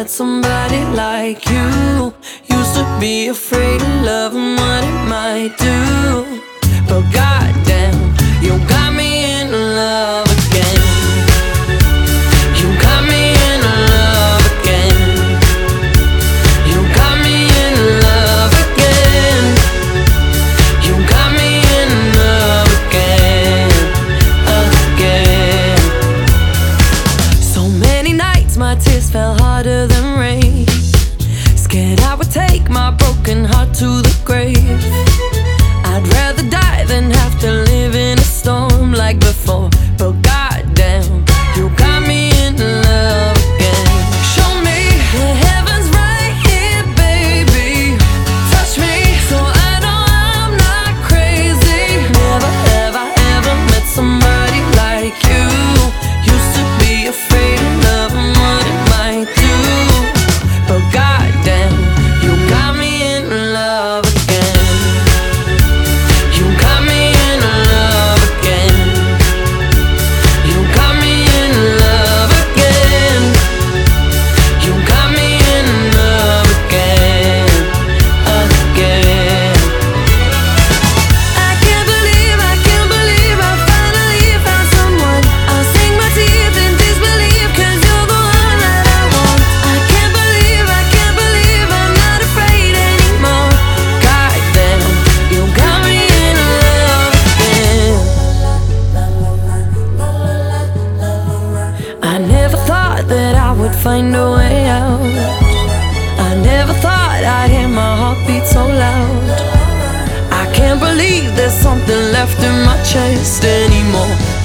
met somebody like you. Used to be afraid of love and what it might do, but goddamn, you got me in love again. You got me in love again. You got me in love again. You got me in love again, again. So many nights my tears fell harder than rain, scared I would take my broken heart to the grave. I'd rather die than have to live in a storm like before, but goddamn, you got me in love again. Show me the heavens right here, baby. Touch me so I know I'm not crazy. Never have I ever met somebody like you. Used to be afraid of love and what it might do, but goddamn, you got me in love again. You got me in love again. You got me in love again. You got me in love again, again. I can't believe I finally found someone. I'll sink my teeth in disbelief, 'cause you're the one that I want. I can't believe I'm not afraid anymore. Goddamn, you got me in love again. I never thought that I would find a way out. I never thought I'd hear my heartbeat so loud. I can't believe there's something left in my chest anymore.